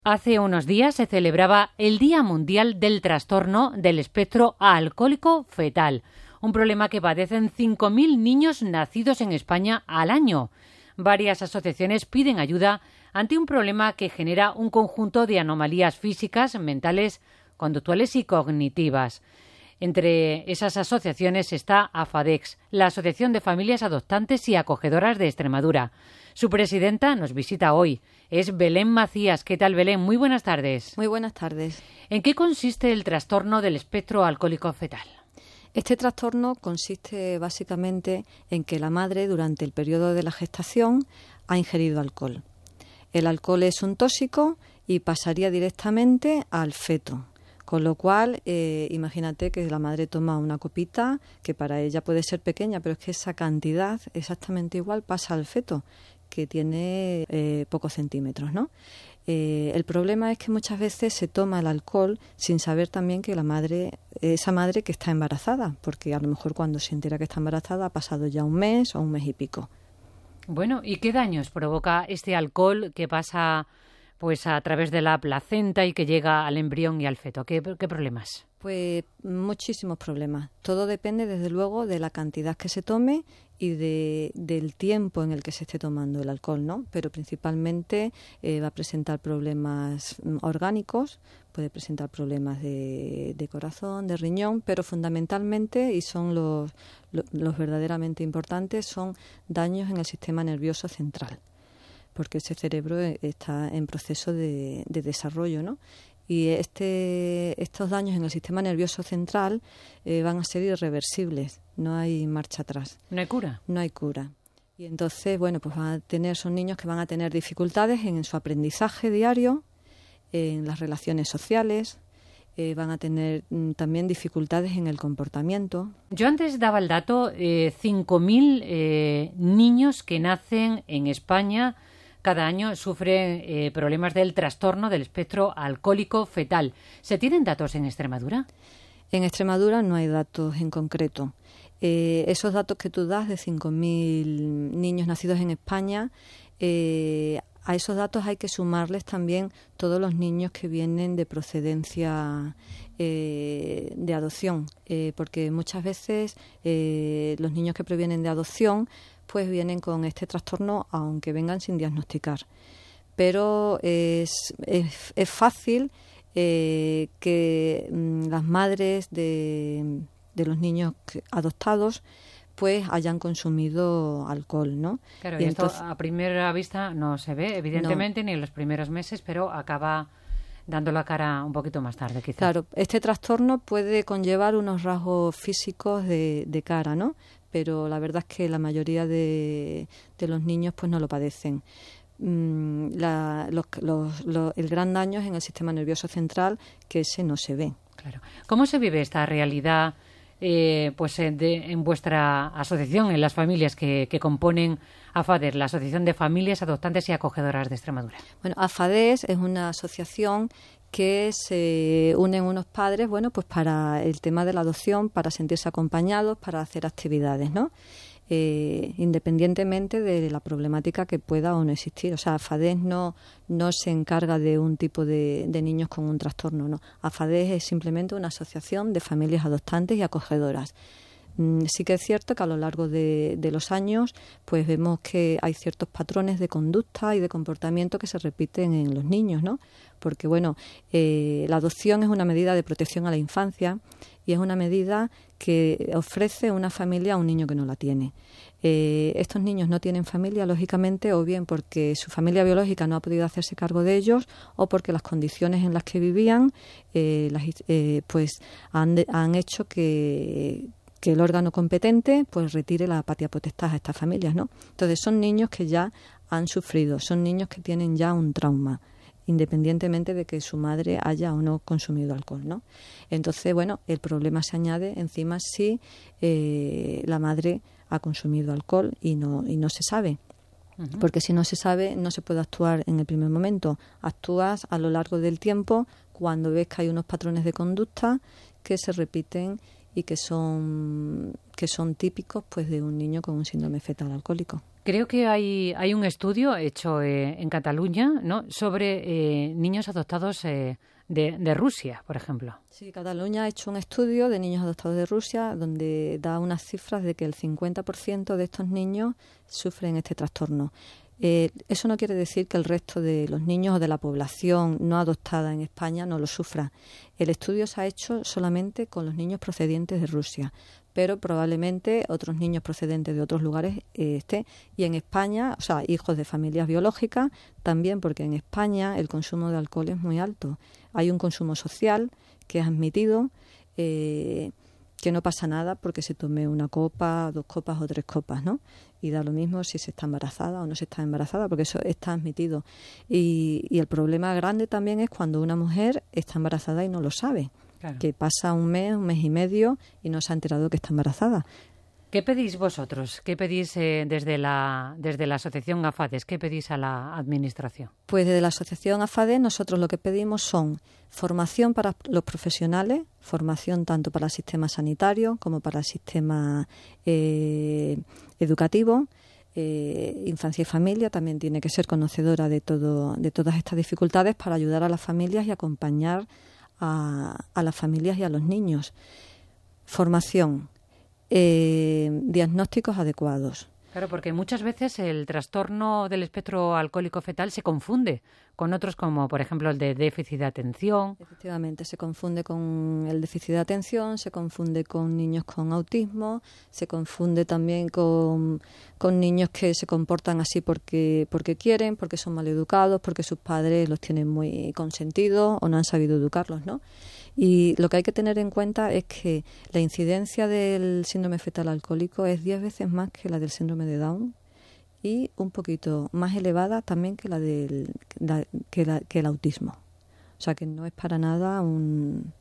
Hace unos días se celebraba el Día Mundial del Trastorno del Espectro Alcohólico Fetal, un problema que padecen 5.000 niños nacidos en España al año. Varias asociaciones piden ayuda ante un problema que genera un conjunto de anomalías físicas, mentales, conductuales y cognitivas. Entre esas asociaciones está AFADEX, la Asociación de Familias Adoptantes y Acogedoras de Extremadura. Su presidenta nos visita hoy. Es Belén Macías. ¿Qué tal, Belén? Muy buenas tardes. Muy buenas tardes. ¿En qué consiste el trastorno del espectro alcohólico fetal? Este trastorno consiste básicamente en que la madre durante el periodo de la gestación ha ingerido alcohol. El alcohol es un tóxico y pasaría directamente al feto. Con lo cual, imagínate que la madre toma una copita, que para ella puede ser pequeña, pero es que esa cantidad exactamente igual pasa al feto, que tiene pocos centímetros, ¿no? El problema es que muchas veces se toma el alcohol sin saber también que esa madre que está embarazada, porque a lo mejor cuando se entera que está embarazada ha pasado ya un mes o un mes y pico. Bueno, ¿y qué daños provoca este alcohol que pasa pues a través de la placenta y que llega al embrión y al feto? ¿Qué problemas? Pues muchísimos problemas. Todo depende, desde luego, de la cantidad que se tome y del tiempo en el que se esté tomando el alcohol, ¿no? Pero principalmente va a presentar problemas orgánicos, puede presentar problemas de corazón, de riñón, pero fundamentalmente, y son los verdaderamente importantes, son daños en el sistema nervioso central, porque ese cerebro está en proceso de desarrollo, ¿no? Y estos daños en el sistema nervioso central van a ser irreversibles, no hay marcha atrás. ¿No hay cura? No hay cura. Y entonces, bueno, pues son niños que van a tener dificultades en su aprendizaje diario, en las relaciones sociales, van a tener también dificultades en el comportamiento. Yo antes daba el dato, 5.000 niños que nacen en España cada año sufren problemas del trastorno del espectro alcohólico fetal. ¿Se tienen datos en Extremadura? En Extremadura no hay datos en concreto. Esos datos que tú das de 5.000 niños nacidos en España, a esos datos hay que sumarles también todos los niños que vienen de procedencia de adopción, porque muchas veces los niños que provienen de adopción pues vienen con este trastorno aunque vengan sin diagnosticar. Pero es fácil que las madres de los niños adoptados pues hayan consumido alcohol, ¿no? Claro, y esto a primera vista no se ve, evidentemente, ni en los primeros meses, pero acaba dando la cara un poquito más tarde, quizá. Claro, este trastorno puede conllevar unos rasgos físicos de cara, ¿no? Pero la verdad es que la mayoría de los niños pues no lo padecen. El gran daño es en el sistema nervioso central, que ese no se ve. Claro. ¿Cómo se vive esta realidad en vuestra asociación, en las familias que componen AFADES, la Asociación de Familias Adoptantes y Acogedoras de Extremadura? Bueno, AFADES es una asociación que se unen unos padres, bueno, pues para el tema de la adopción, para sentirse acompañados, para hacer actividades, ¿no? Independientemente de la problemática que pueda o no existir. O sea, AFADES no se encarga de un tipo de niños con un trastorno, no. AFADES es simplemente una asociación de familias adoptantes y acogedoras. Sí que es cierto que a lo largo de los años pues vemos que hay ciertos patrones de conducta y de comportamiento que se repiten en los niños, ¿no? Porque, bueno, la adopción es una medida de protección a la infancia y es una medida que ofrece una familia a un niño que no la tiene. Estos niños no tienen familia, lógicamente, o bien porque su familia biológica no ha podido hacerse cargo de ellos o porque las condiciones en las que vivían pues han hecho que el órgano competente pues retire la patria potestad a estas familias, ¿no? Entonces son niños que ya han sufrido, son niños que tienen ya un trauma, independientemente de que su madre haya o no consumido alcohol, ¿no? Entonces, bueno, el problema se añade encima si la madre ha consumido alcohol y no se sabe. Uh-huh. Porque si no se sabe, no se puede actuar en el primer momento. Actúas a lo largo del tiempo cuando ves que hay unos patrones de conducta que se repiten y que son típicos pues de un niño con un síndrome fetal alcohólico. Creo que hay un estudio hecho en Cataluña, ¿no?, sobre niños adoptados de Rusia, por ejemplo. Sí, Cataluña ha hecho un estudio de niños adoptados de Rusia donde da unas cifras de que el 50% de estos niños sufren este trastorno. Eso no quiere decir que el resto de los niños o de la población no adoptada en España no lo sufra. El estudio se ha hecho solamente con los niños procedentes de Rusia, pero probablemente otros niños procedentes de otros lugares estén. Y en España, o sea, hijos de familias biológicas, también, porque en España el consumo de alcohol es muy alto. Hay un consumo social que es admitido, que no pasa nada porque se tome una copa, 2 copas o 3 copas, ¿no? Y da lo mismo si se está embarazada o no se está embarazada, porque eso está admitido. Y el problema grande también es cuando una mujer está embarazada y no lo sabe. Claro. Que pasa un mes y medio y no se ha enterado que está embarazada. ¿Qué pedís vosotros? ¿Qué pedís desde la asociación AFADES? ¿Qué pedís a la Administración? Pues desde la asociación AFADES nosotros lo que pedimos son formación para los profesionales, formación tanto para el sistema sanitario como para el sistema educativo. Infancia y familia también tiene que ser conocedora de todas estas dificultades para ayudar a las familias y acompañar a las familias y a los niños. Formación. Diagnósticos adecuados. Claro, porque muchas veces el trastorno del espectro alcohólico fetal se confunde con otros como, por ejemplo, el de déficit de atención. Efectivamente, se confunde con el déficit de atención, se confunde con niños con autismo, se confunde también con niños que se comportan así porque quieren, porque son mal educados, porque sus padres los tienen muy consentidos o no han sabido educarlos, ¿no? Y lo que hay que tener en cuenta es que la incidencia del síndrome fetal alcohólico es 10 veces más que la del síndrome de Down y un poquito más elevada también que que el autismo. O sea que no es para nada un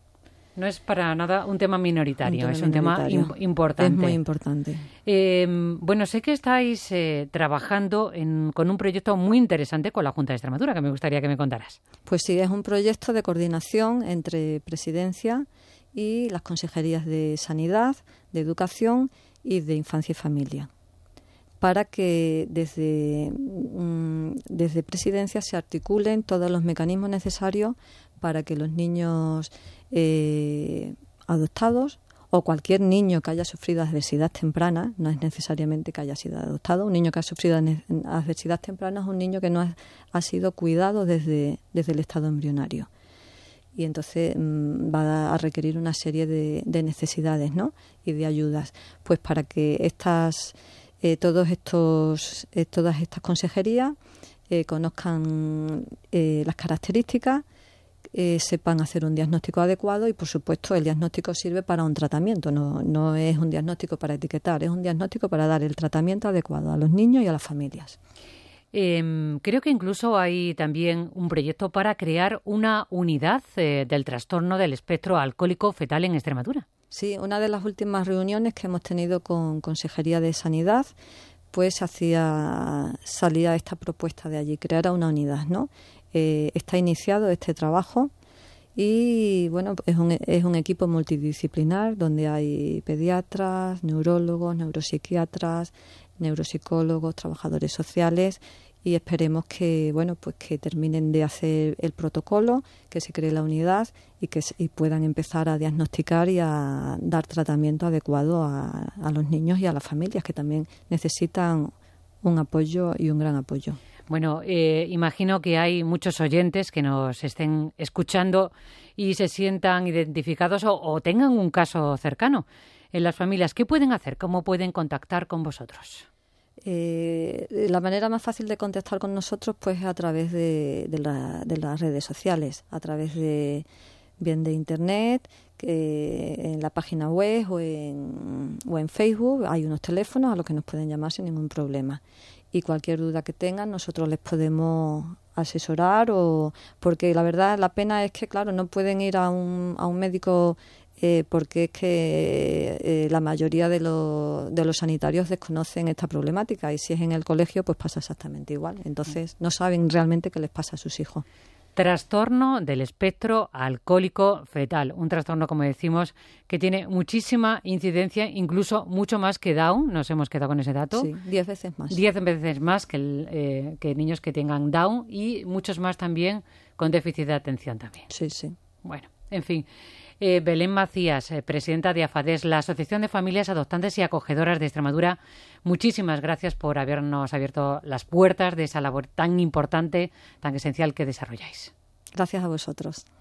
tema minoritario, es un tema importante. Es muy importante. Bueno, sé que estáis trabajando con un proyecto muy interesante con la Junta de Extremadura, que me gustaría que me contaras. Pues sí, es un proyecto de coordinación entre Presidencia y las consejerías de Sanidad, de Educación y de Infancia y Familia, para que desde Presidencia se articulen todos los mecanismos necesarios para que los niños adoptados o cualquier niño que haya sufrido adversidad temprana, no es necesariamente que haya sido adoptado, un niño que ha sufrido adversidad temprana es un niño que no ha sido cuidado desde el estado embrionario. Y entonces va a requerir una serie de necesidades, ¿no?, y de ayudas, pues para que todas estas consejerías conozcan las características, sepan hacer un diagnóstico adecuado y, por supuesto, el diagnóstico sirve para un tratamiento, no es un diagnóstico para etiquetar, es un diagnóstico para dar el tratamiento adecuado a los niños y a las familias. Creo que incluso hay también un proyecto para crear una unidad del trastorno del espectro alcohólico fetal en Extremadura. Sí, una de las últimas reuniones que hemos tenido con Consejería de Sanidad, pues salía esta propuesta de allí, crear una unidad, ¿no? Está iniciado este trabajo y bueno, es un equipo multidisciplinar donde hay pediatras, neurólogos, neuropsiquiatras, neuropsicólogos, trabajadores sociales, y esperemos que terminen de hacer el protocolo, que se cree la unidad y puedan empezar a diagnosticar y a dar tratamiento adecuado a los niños y a las familias, que también necesitan un apoyo y un gran apoyo. Bueno, imagino que hay muchos oyentes que nos estén escuchando y se sientan identificados o tengan un caso cercano en las familias. ¿Qué pueden hacer? ¿Cómo pueden contactar con vosotros? La manera más fácil de contactar con nosotros pues es a través de las redes sociales, a través de Internet, en la página web o en Facebook. Hay unos teléfonos a los que nos pueden llamar sin ningún problema. Y cualquier duda que tengan nosotros les podemos asesorar, porque la verdad la pena es que, claro, no pueden ir a un médico porque es que la mayoría de los sanitarios desconocen esta problemática, y si es en el colegio pues pasa exactamente igual. Entonces no saben realmente qué les pasa a sus hijos. trastorno del espectro alcohólico fetal. Un trastorno, como decimos, que tiene muchísima incidencia, incluso mucho más que Down. Nos hemos quedado con ese dato. Sí, 10 veces más. 10 veces más que niños que tengan Down y muchos más también con déficit de atención también. Sí, sí. Bueno, en fin. Belén Macías, presidenta de AFADES, la Asociación de Familias Adoptantes y Acogedoras de Extremadura, muchísimas gracias por habernos abierto las puertas de esa labor tan importante, tan esencial que desarrolláis. Gracias a vosotros.